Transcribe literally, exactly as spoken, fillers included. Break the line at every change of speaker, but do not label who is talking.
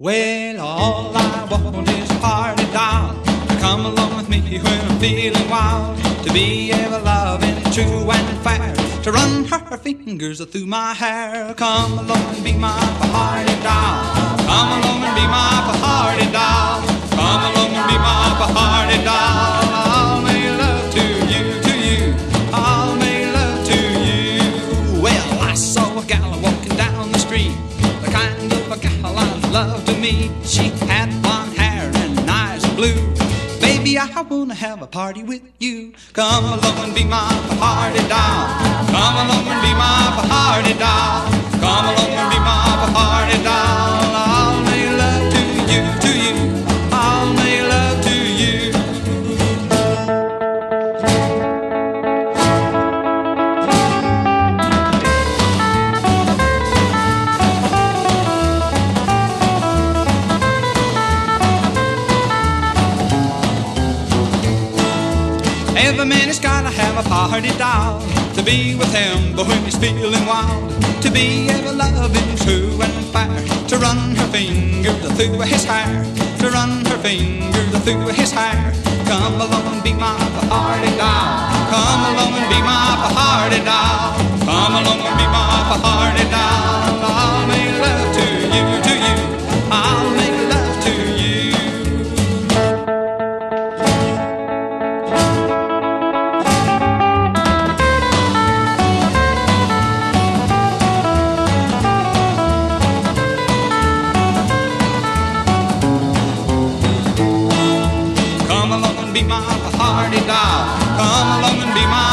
Well, all I want is a party doll to come along with me when I'm feeling wild, to be ever loving, true and fair, to run her fingers through my hair. Come along and be my party doll. Come along and be my party doll. Come along and be my party doll. I'll make love to you, to you. I'll make love to you. Well, I saw a gal walking down the street, the kind of a gal I love to meet. She had blonde hair and eyes of blue. Baby, I wanna have a party with you. Come along and be my party doll. Come along and be my party doll. Come along and be my party doll. I'll make love to you, to you. I'll make love to you. Every man has gotta have a party doll to be with him, but when he's feeling wild, to be ever loving, true and fair, to run her fingers through his hair, to run her fingers through his hair. Come along and be my party doll. Come along and be my party doll. Come along and be my party doll. I'll make love to you, to you. I'll make love to you. Be my party doll. Come along and be my